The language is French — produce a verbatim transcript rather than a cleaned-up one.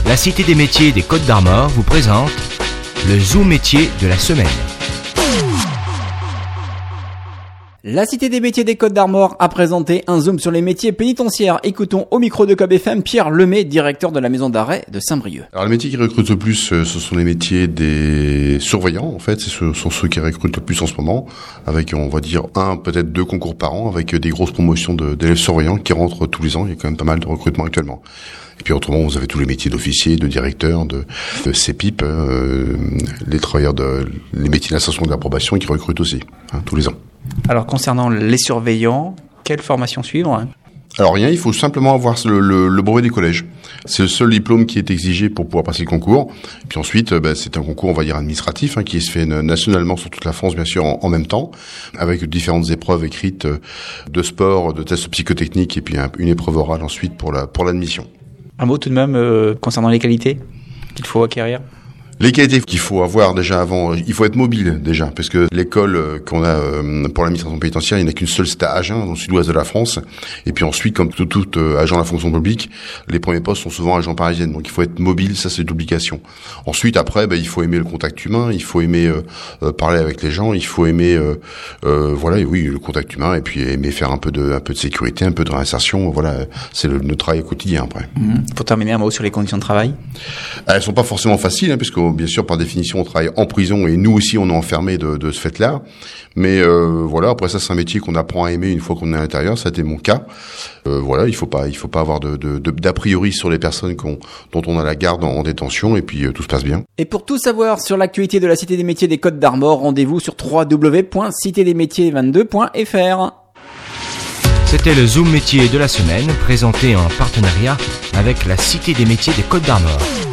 La Cité des métiers des Côtes d'Armor vous présente le Zoom métier de la semaine. La Cité des métiers des Côtes d'Armor a présenté un zoom sur les métiers pénitentiaires. Écoutons au micro de C O B F M Pierre Lemay, directeur de la maison d'arrêt de Saint-Brieuc. Alors les métiers qui recrutent le plus, ce sont les métiers des surveillants. En fait, ce sont ceux qui recrutent le plus en ce moment, avec on va dire un, peut-être deux concours par an, avec des grosses promotions de, d'élèves surveillants qui rentrent tous les ans. Il y a quand même pas mal de recrutements actuellement. Et puis autrement, vous avez tous les métiers d'officiers, de directeurs, de, de C P I P, euh, les travailleurs de, les métiers d'insertion et d'approbation qui recrutent aussi, hein, tous les ans. Alors concernant les surveillants, quelle formation suivre ? Alors rien, il faut simplement avoir le, le, le brevet du collège. C'est le seul diplôme qui est exigé pour pouvoir passer le concours. Puis ensuite, bah, c'est un concours, on va dire, administratif, hein, qui se fait nationalement sur toute la France, bien sûr, en, en même temps, avec différentes épreuves écrites de sport, de tests psychotechniques, et puis un, une épreuve orale ensuite pour la pour l'admission. Un mot tout de même euh, concernant les qualités qu'il faut acquérir ? Les qualités qu'il faut avoir déjà avant, il faut être mobile déjà, parce que l'école qu'on a pour l'administration pénitentiaire, il n'y a qu'une seule, c'est à Agen, dans le sud-ouest de la France. Et puis ensuite, comme tout, tout agent de la fonction publique, les premiers postes sont souvent agents parisiens. Donc il faut être mobile, ça c'est l'obligation. Ensuite, après, ben, il faut aimer le contact humain, il faut aimer euh, parler avec les gens, il faut aimer, euh, euh, voilà, oui, le contact humain, et puis aimer faire un peu de, un peu de sécurité, un peu de réinsertion. Voilà, c'est le, notre travail quotidien après. Mmh. Pour terminer, un mot sur les conditions de travail. Elles sont pas forcément faciles, hein, puisque bien sûr, par définition, on travaille en prison et nous aussi, on est enfermés de, de ce fait-là. Mais euh, voilà, après ça, c'est un métier qu'on apprend à aimer une fois qu'on est à l'intérieur. Ça a été mon cas. Euh, voilà, il faut pas, il faut pas avoir de, de, de d'a priori sur les personnes qu'on, dont on a la garde en, en détention, et puis euh, tout se passe bien. Et pour tout savoir sur l'actualité de la Cité des métiers des Côtes d'Armor, rendez-vous sur w w w point cité des métiers vingt-deux point f r. C'était le Zoom métier de la semaine, présenté en partenariat avec la Cité des métiers des Côtes d'Armor.